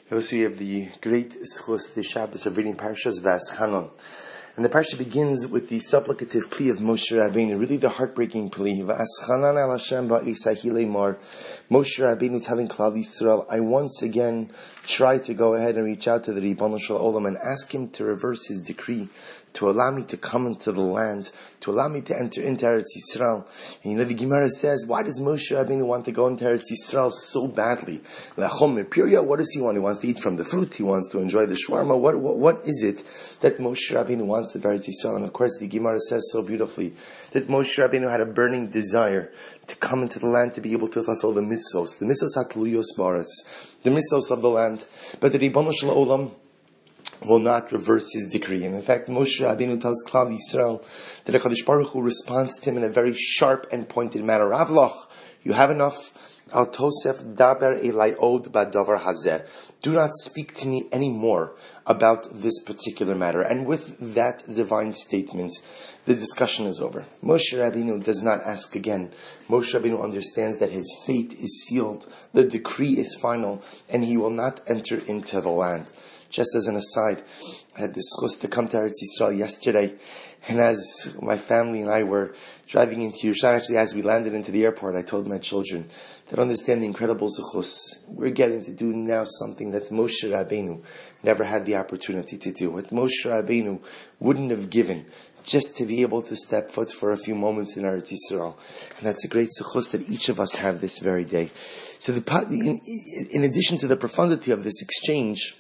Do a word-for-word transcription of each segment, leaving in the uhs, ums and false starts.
Also, we have the great schus, the Shabbos of reading Parshas Vaschanan. And the parsha begins with the supplicative plea of Moshe Rabbeinu, really the heartbreaking plea. Vaschanan al Hashem ba'isai lemar. Moshe Rabbeinu telling Klal Yisrael, I once again try to go ahead and reach out to the Ribono Shel Olam and ask him to reverse his decree, to allow me to come into the land, to allow me to enter into Eretz Yisrael. And you know, the Gemara says, why does Moshe Rabbeinu want to go into Eretz Yisrael so badly? Lachom Mepiria, what does he want? He wants to eat from the fruit, he wants to enjoy the shawarma. What, what, what is it that Moshe Rabbeinu wants of Eretz Yisrael? And of course, the Gemara says so beautifully that Moshe Rabbeinu had a burning desire to come into the land to be able to fulfill the mitzvos, the mitzvos hatluyos baretz, the mitzvos of the land. But the Ribono Shel Olam will not reverse his decree. And in fact, Moshe Rabbeinu tells Klal Yisrael that HaKadosh Baruch Hu responds to him in a very sharp and pointed manner. Ravloch, you have enough. Al Tosef daber elai od badavar hazeh. Do not speak to me anymore about this particular matter. And with that divine statement, the discussion is over. Moshe Rabbeinu does not ask again. Moshe Rabbeinu understands that his fate is sealed, the decree is final, and he will not enter into the land. Just as an aside, I had the schus to come to Eretz Yisrael yesterday, and as my family and I were driving into Yerushalayim, actually as we landed into the airport, I told my children that understand the incredible zechus we're getting to do now, something that Moshe Rabbeinu never had the opportunity to do, what Moshe Rabbeinu wouldn't have given, just to be able to step foot for a few moments in Eretz Yisrael. And that's a great zechus that each of us have this very day. So the, in, in addition to the profundity of this exchange,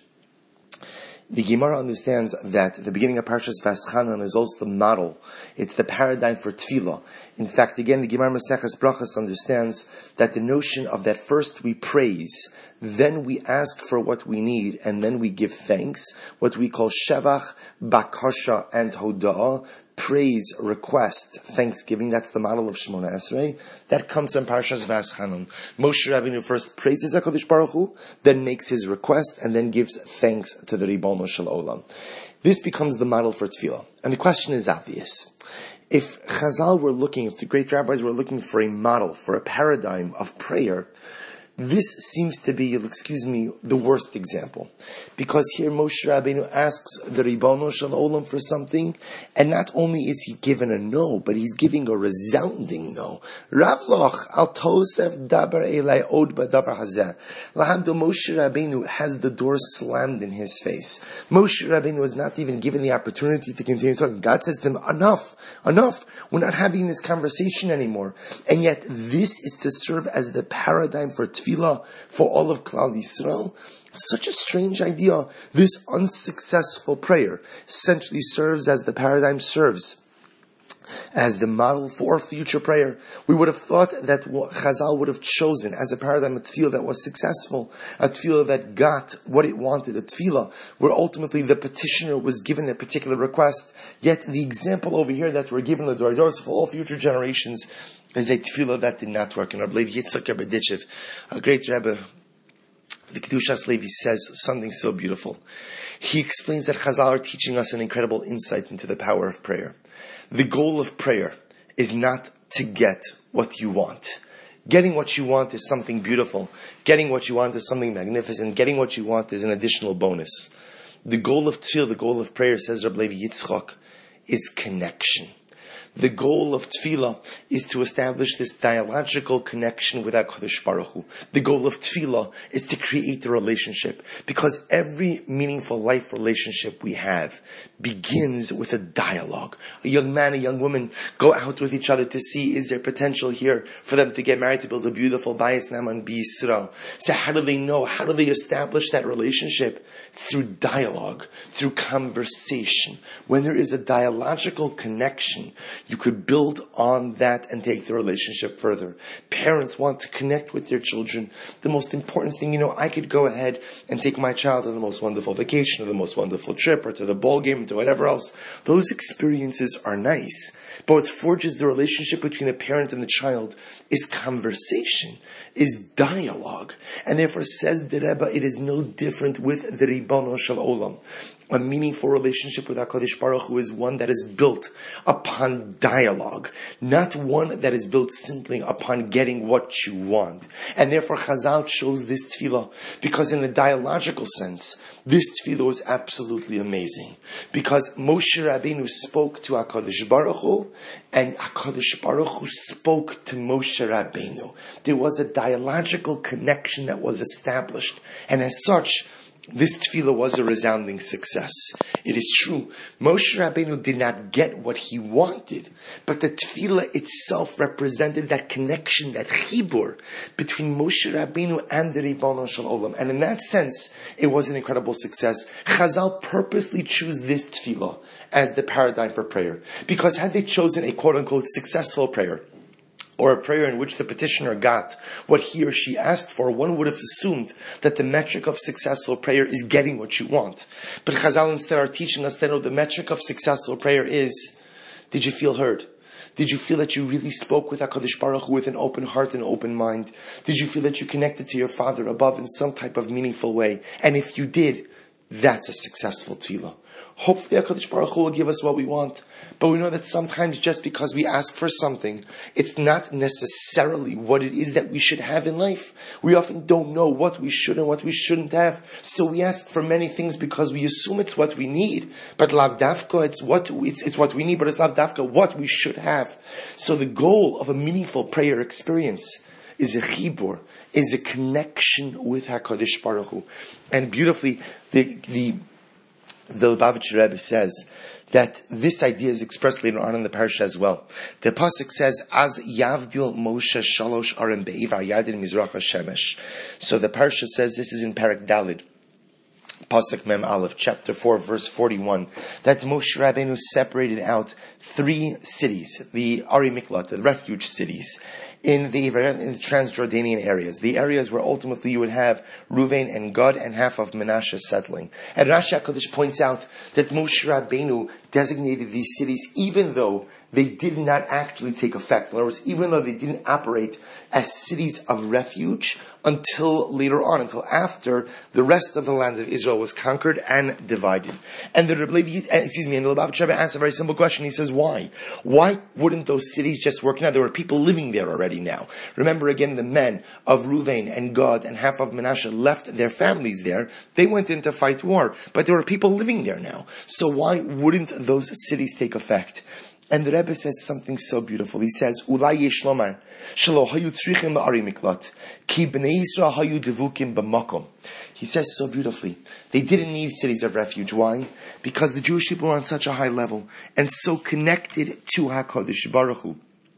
the Gemara understands that the beginning of Parshas Vaschanan is also the model. It's the paradigm for tefillah. In fact, again, the Gemara Maseches Brachos understands that the notion of that first we praise, then we ask for what we need, and then we give thanks, what we call shevach, bakasha, and hoda'ah, praise, request, thanksgiving. That's the model of Shemona Esrei. That comes from Parshas Vaschanan. Moshe Rabbeinu first praises HaKadosh Baruch Hu, then makes his request, and then gives thanks to the Ribono Shel Olam. This becomes the model for tefillah. And the question is obvious. If Chazal were looking, if the great rabbis were looking for a model, for a paradigm of prayer, this seems to be, excuse me, the worst example. Because here Moshe Rabbeinu asks the Ribono Shel Olam for something, and not only is he given a no, but he's giving a resounding no. Ravloch al tosef daber elai od badavar hazeh. Lahamdo Moshe Rabbeinu has the door slammed in his face. Moshe Rabbeinu was not even given the opportunity to continue talking. God says to him, enough, enough. We're not having this conversation anymore. And yet this is to serve as the paradigm for tefillah for all of Klal Yisrael. Such a strange idea. This unsuccessful prayer essentially serves as the paradigm, serves as the model for future prayer. We would have thought that what Chazal would have chosen as a paradigm, a tefillah that was successful, a tefillah that got what it wanted, a tefillah where ultimately the petitioner was given a particular request. Yet the example over here that we're given the Doros for all future generations is a tefillah that did not work. And Rabbi Levi Yitzchak Rebbe, a great Rebbe, the Kedushas Levi, says something so beautiful. He explains that Chazal are teaching us an incredible insight into the power of prayer. The goal of prayer is not to get what you want. Getting what you want is something beautiful. Getting what you want is something magnificent. Getting what you want is an additional bonus. The goal of tefillah, the goal of prayer, says Rabbi Levi Yitzchak, is connection. The goal of tefillah is to establish this dialogical connection with HaKadosh Baruch Hu. The goal of tefillah is to create a relationship, because every meaningful life relationship we have begins with a dialogue. A young man, a young woman go out with each other to see, is there potential here for them to get married, to build a beautiful Bayis Naman B'Yisrael. So how do they know? How do they establish that relationship? It's through dialogue, through conversation. When there is a dialogical connection, you could build on that and take the relationship further. Parents want to connect with their children. The most important thing, you know, I could go ahead and take my child on the most wonderful vacation, or the most wonderful trip, or to the ball game, or to whatever else. Those experiences are nice. But what forges the relationship between a parent and the child is conversation, is dialogue. And therefore, says the Rebbe, it is no different with the Ribono Shel Olam. A meaningful relationship with HaKadosh Baruch Hu is one that is built upon dialogue, not one that is built simply upon getting what you want. And therefore Chazal chose this tefillah, because in the dialogical sense, this tefillah was absolutely amazing. Because Moshe Rabbeinu spoke to HaKadosh Baruch Hu, and HaKadosh Baruch Hu spoke to Moshe Rabbeinu. There was a dialogical connection that was established, and as such, this tefillah was a resounding success. It is true, Moshe Rabbeinu did not get what he wanted, but the tefillah itself represented that connection, that chibur between Moshe Rabbeinu and the Ribono Shel Olam. And in that sense, it was an incredible success. Chazal purposely choose this tefillah as the paradigm for prayer, because had they chosen a quote-unquote successful prayer, or a prayer in which the petitioner got what he or she asked for, one would have assumed that the metric of successful prayer is getting what you want. But Chazal instead are teaching us that no, the metric of successful prayer is, did you feel heard? Did you feel that you really spoke with HaKadosh Baruch Hu with an open heart and open mind? Did you feel that you connected to your Father above in some type of meaningful way? And if you did, that's a successful tefillah. Hopefully HaKadosh Baruch Hu will give us what we want. But we know that sometimes just because we ask for something, it's not necessarily what it is that we should have in life. We often don't know what we should and what we shouldn't have. So we ask for many things because we assume it's what we need. But lav dafka, it's what, it's, it's what we need, but it's lav dafka what we should have. So the goal of a meaningful prayer experience is a chibur, is a connection with HaKadosh Baruch Hu. And beautifully, the, the, The Lubavitcher Rebbe says that this idea is expressed later on in the parasha as well. The pasuk says, "Az Yavdil Moshe Shalosh Arim Be'ivra Yadin Mizrach HaShemesh." So the parasha says, this is in Parak Dalid, pasuk Mem Aleph, chapter four, verse forty-one, that Moshe Rabbeinu separated out three cities, the Ari Miklat, the refuge cities, in the, in the Transjordanian areas, the areas where ultimately you would have Ruvain and Gad and half of Menashe settling. And Rashi HaKadosh points out that Moshe Rabbeinu designated these cities even though they did not actually take effect. In other words, even though they didn't operate as cities of refuge until later on, until after the rest of the land of Israel was conquered and divided. And the Rebbe, excuse me, and the Lubavitcher Rebbe asks a very simple question. He says, why? Why wouldn't those cities just work now? There were people living there already now. Remember again, the men of Ruvain and Gad and half of Menashe left their families there. They went in to fight war, but there were people living there now. So why wouldn't those cities take effect? And the Rebbe says something so beautiful. He says, "Ulai yesh lomar shelo hayu tzrichim ba'ari miklat ki bnei Yisrael hayu devukim b'makom." He says so beautifully, they didn't need cities of refuge. Why? Because the Jewish people were on such a high level and so connected to HaKadosh Baruch Hu.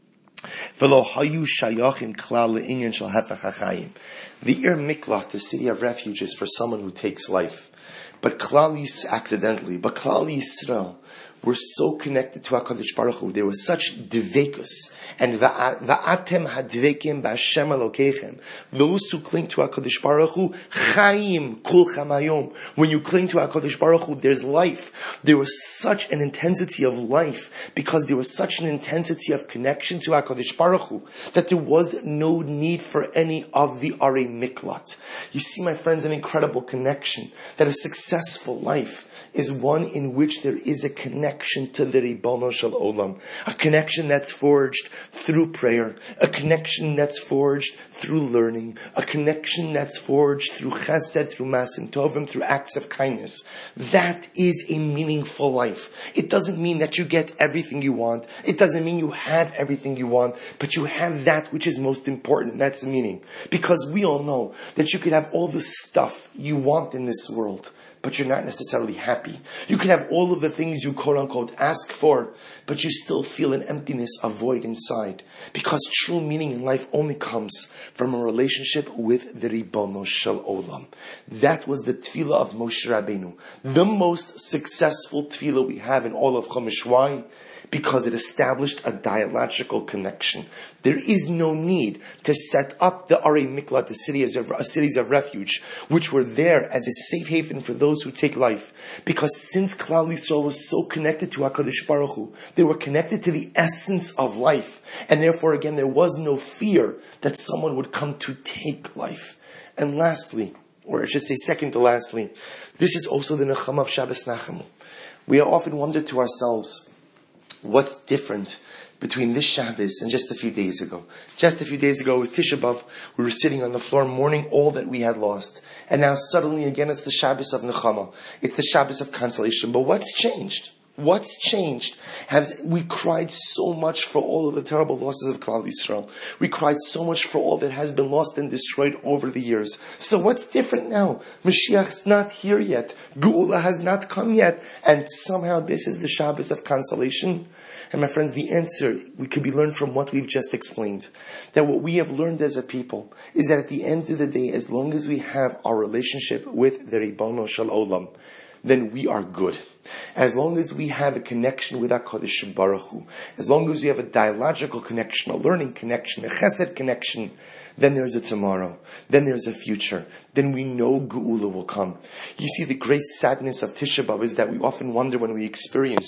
V'lo hayu shayachim klal le'inyan shel hefech hachayim. The Ir Miklat, the city of refuge, is for someone who takes life. But Klal Yisrael, accidentally, but Klal Yisrael were so connected to HaKadosh Baruch Hu. There was such dvekus. And va'atem hadvekim b'Hashem Elokeichem. Those who cling to HaKadosh Baruch Hu, chayim kulchem hayom. When you cling to HaKadosh Baruch Hu, there's life. There was such an intensity of life because there was such an intensity of connection to HaKadosh Baruch Hu that there was no need for any of the Arei Miklat. You see, my friends, an incredible connection. That a successful life is one in which there is a connection to the Ribono Shel Olam. A connection that's forged through prayer. A connection that's forged through learning. A connection that's forged through chesed, through masim tovim, through acts of kindness. That is a meaningful life. It doesn't mean that you get everything you want. It doesn't mean you have everything you want. But you have that which is most important. That's the meaning. Because we all know that you could have all the stuff you want in this world, but you're not necessarily happy. You can have all of the things you quote-unquote ask for, but you still feel an emptiness, a void inside. Because true meaning in life only comes from a relationship with the Ribono Shel Olam. That was the tefillah of Moshe Rabbeinu. The most successful tefillah we have in all of Chumash. Why? Because it established a dialogical connection. There is no need to set up the Arei Miklat, the cities of, uh, cities of refuge, which were there as a safe haven for those who take life. Because since Klal Yisrael was so connected to HaKadosh Baruch Hu, they were connected to the essence of life. And therefore, again, there was no fear that someone would come to take life. And lastly, or I should say second to lastly, this is also the Nechama of Shabbos Nachamu. We often wonder to ourselves, what's different between this Shabbos and just a few days ago. Just a few days ago, it was Tisha B'Av. We were sitting on the floor mourning all that we had lost. And now suddenly again it's the Shabbos of Nechama. It's the Shabbos of consolation. But what's changed? What's changed? Has we cried so much for all of the terrible losses of Klal Yisrael. We cried so much for all that has been lost and destroyed over the years. So what's different now? Mashiach's not here yet. Geula has not come yet. And somehow this is the Shabbos of consolation. And my friends, the answer we could be learned from what we've just explained. That what we have learned as a people is that at the end of the day, as long as we have our relationship with the Ribono Shel Olam, then we are good. As long as we have a connection with HaKadosh Baruch Hu, as long as we have a dialogical connection, a learning connection, a chesed connection, then there's a tomorrow. Then there's a future. Then we know Geula will come. You see, the great sadness of Tisha B'Av is that we often wonder when we experience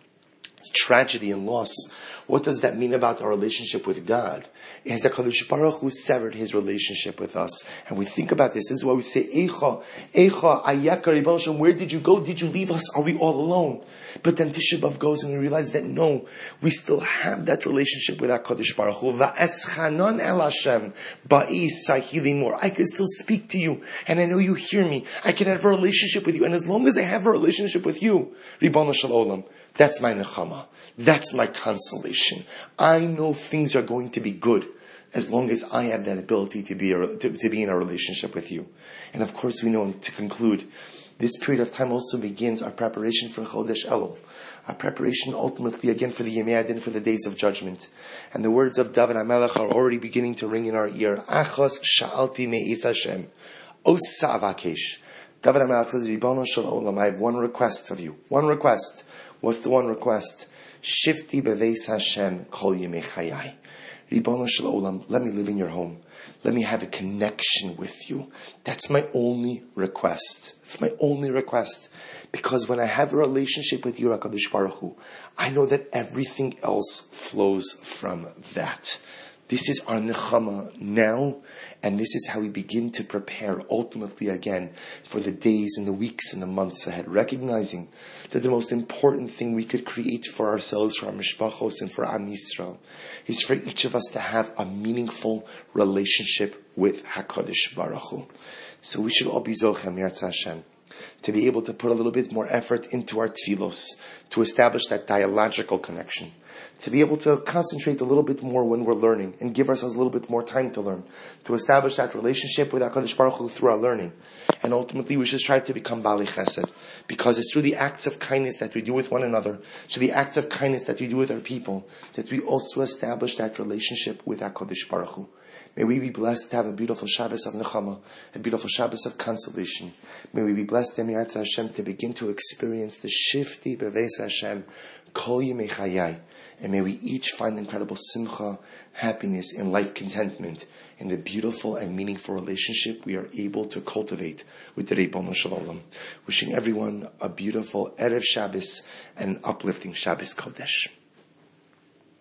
tragedy and loss, what does that mean about our relationship with God? Has HaKadosh Baruch Hu severed his relationship with us? And we think about this. This is why we say, Eicha, Eicha, Ayaka, Ribono Shel Olam, where did you go? Did you leave us? Are we all alone? But then Tisha B'Av goes and we realize that no, we still have that relationship with HaKadosh Baruch Hu. Va'eschanon el Hashem, ba'isai hilimor. I can still speak to you, and I know you hear me. I can have a relationship with you, and as long as I have a relationship with you, Ribono Shel Olam, that's my nechama. That's my consolation. I know things are going to be good as long as I have that ability to be a, to, to be in a relationship with you. And of course, we know, to conclude, this period of time also begins our preparation for Chodesh Elul. Our preparation ultimately again for the Yemei Adin, for the days of judgment. And the words of David HaMelech are already beginning to ring in our ear. Achos sha'alti me'is Hashem. Osa avakesh. David HaMelech says, Ribono Shel Olam, I have one request of you. One request. What's the one request? Shifti beveis Hashem kol yemei chayai. Ribono Shel Olam, let me live in your home. Let me have a connection with you. That's my only request. It's my only request. Because when I have a relationship with you, HaKadosh Baruch Hu, I know that everything else flows from that. This is our nechama now, and this is how we begin to prepare ultimately again for the days and the weeks and the months ahead, recognizing that the most important thing we could create for ourselves, for our mishpachos and for Am Yisrael, is for each of us to have a meaningful relationship with HaKadosh Baruch Hu. So we should all be zochem, Yirtzeh Hashem, to be able to put a little bit more effort into our tefillos, to establish that dialogical connection, to be able to concentrate a little bit more when we're learning and give ourselves a little bit more time to learn, to establish that relationship with HaKadosh Baruch Hu through our learning. And ultimately we should strive to become Bali Chesed, because it's through the acts of kindness that we do with one another, through the acts of kindness that we do with our people, that we also establish that relationship with HaKadosh Baruch Hu. May we be blessed to have a beautiful Shabbos of Nechama, a beautiful Shabbos of consolation. May we be blessed, Yirtzeh Hashem, to begin to experience the Shifti Beveis Hashem, Kol Yemei Chayai. And may we each find incredible simcha, happiness, and life contentment in the beautiful and meaningful relationship we are able to cultivate with the Ribono Shel Olam. Wishing everyone a beautiful Erev Shabbos and uplifting Shabbos Kodesh.